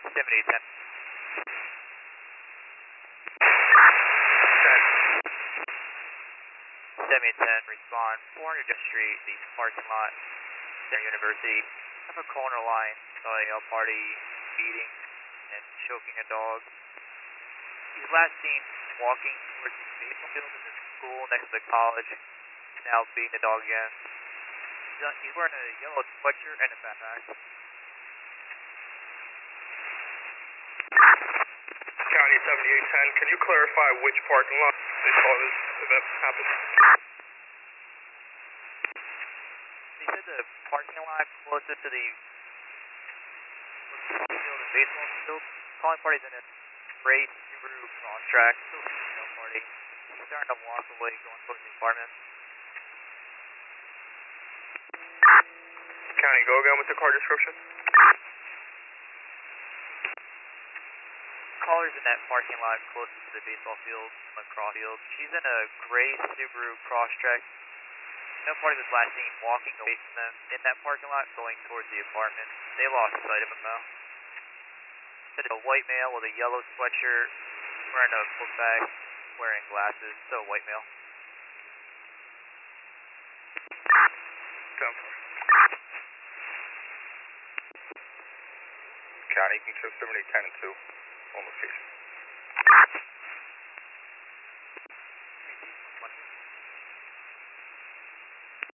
7010. 7010, respond 400 Jeff Street, the parking lot, Center University. I have a corner line, saw a party beating and choking a dog. He's last seen walking towards the baseball field in the school next to the college, now beating the dog again. He's wearing a yellow sweatshirt and a backpack. County 7810, can you clarify which parking lot they saw this event happen? He said the parking lot closest to the baseball field. Calling party's in a gray Subaru Crosstrack. Still seeing no party. He's starting to walk away going towards the apartment. County, go again with the car description. Caller's in that parking lot closest to the baseball field, lacrosse field. She's in a gray Subaru Crosstrack. No party was last seen walking away from them in that parking lot going towards the apartment. They lost sight of him though. Said a white male with a yellow sweatshirt, wearing a book bag, wearing glasses, so a white male. County, you can show 7010 and 2 on location.